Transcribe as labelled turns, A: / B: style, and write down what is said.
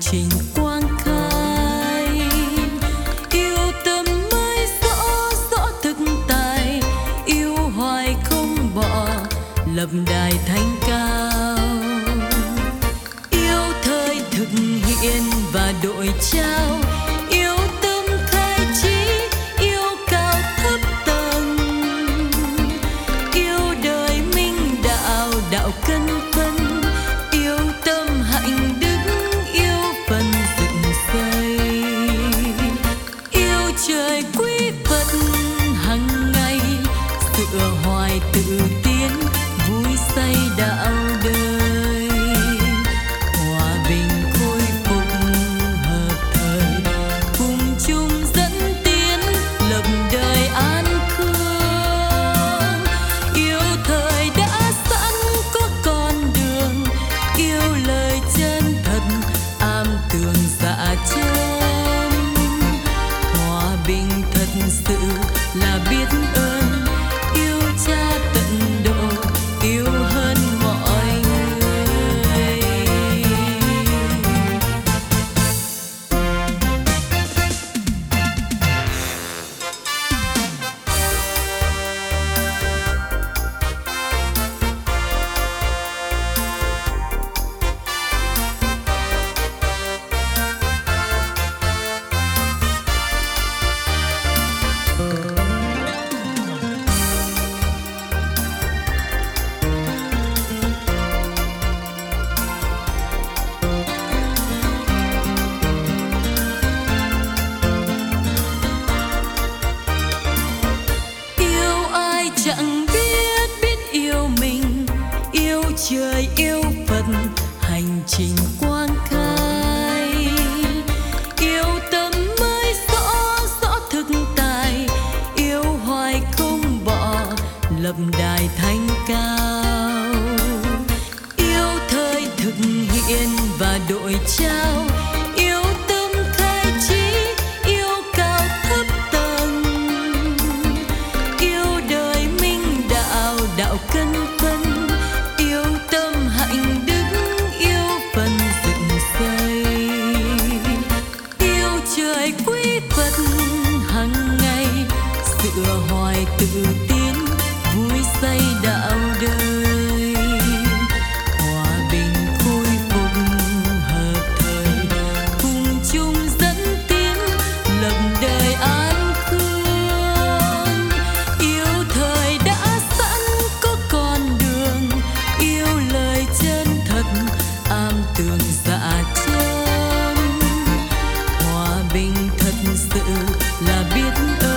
A: trình quang khai. Yêu tâm mới rõ rõ thực tài, yêu hoài không bỏ lập đài thánh cao. Yêu thời thực hiện và đội trao, yêu tâm khai trí, yêu cao thấp tầng, yêu đời minh đạo đạo cân phân, yêu tâm hạnh đức, yêu phần dựng xây, yêu trời quý Phật hằng ngày, tựa hoài tự tiến vui say đạo đời, hòa bình khôi phục hợp thời, cùng chung dẫn tiến lập đời an khương. Yêu thời đã sẵn có con đường, yêu lời chân thật am tường dạ chân, hòa bình thật sự là biết ơn, yêu cha tận độ, yêu hơn mọi người. Yêu ai chẳng biết biết yêu mình, yêu trời yêu Phật hành trình quang khai. Yêu tâm mới rõ rõ thực tài, yêu hoài không bỏ lập đài thánh cao. Yêu thời thực hiện và đội trao, yêu tâm khai trí, yêu cao thấp tầng, yêu đời minh đạo đạo cân phân, yêu tâm hạnh đức, yêu phần dựng xây, yêu trời quý Phật hằng ngày, sửa hoài tự tiến vui say đạo đời, hòa bình khôi phục hợp thời, cùng chung dẫn tiến lập đời an khương. Yêu thời đã sẵn có con đường, yêu lời chân thật am tường dạ chân, hòa bình thật sự là biết ơn.